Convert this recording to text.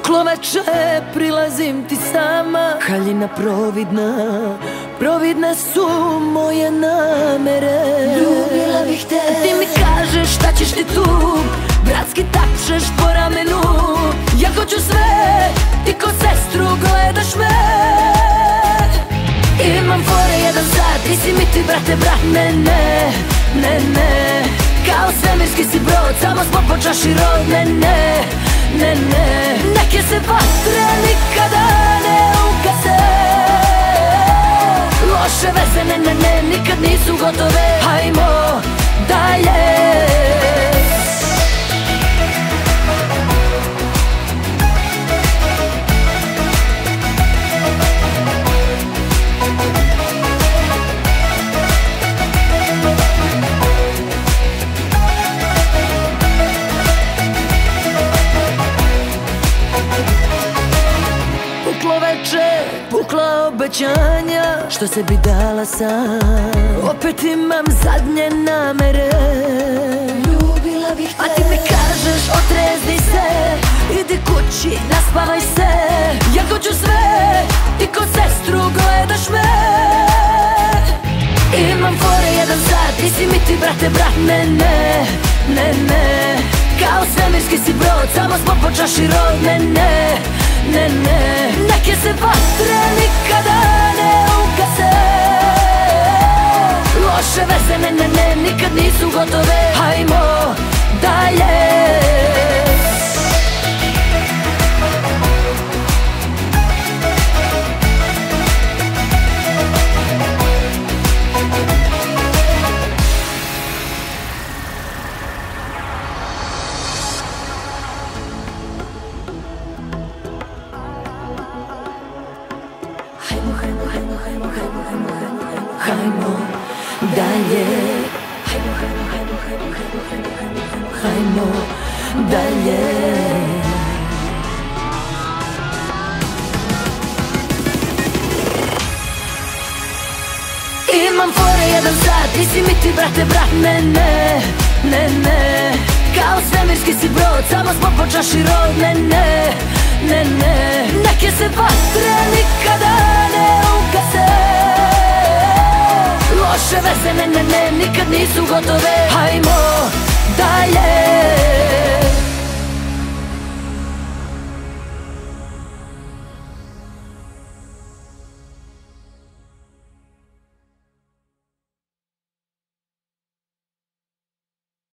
Puklo veče, prilazim ti sama, haljina providna, providne su moje namere. Ljubila bih te, ti mi kažeš šta ćeš ti tu, bratski tapšeš po ramenu. Ja hoću sve, ti ko sestru gledaš me. Imam fore jedan sat, ti si mi ti brate brat. Ne, ne, ne, ne, kao svemirski si brod, samo smo po čaši rod. Ne, ne, ne, ne, neke se vatre nikada ne ugase. Loše veze, ne, ne, ne, nikad nisu gotove. Hajmo dalje. Puklo veče, pukla obećanja, što se bi dala sam. Opet imam zadnje namere. ljubila bih te, a ti mi kažeš otrezni se, idi kući, naspavaj se. Ja hoću sve, ti ko sestru gledaš me. Imam fore jedan sat, ti si mi ti brate brat. Ne, ne, ne, ne, kao svemirski si brod, samo smo po čaši rod. Ne, ne, ne, ne, neke se vatre nikada ne ugase. Loše veze, ne, ne, ne, nikad nisu gotove. Hajmo dalje. Hajmo dalje. Hajmo dalje. Imam fore jedan sat, ti si mi ti brate brat. Ne, ne, ne, ne, kao svemirski si brod, samo smo po čaši rod. Ne, ne, ne, ne, neke se vatre nikada ne ugase. Loše veze, ne, ne, ne, nikad nisu gotove. Hajmo dalje.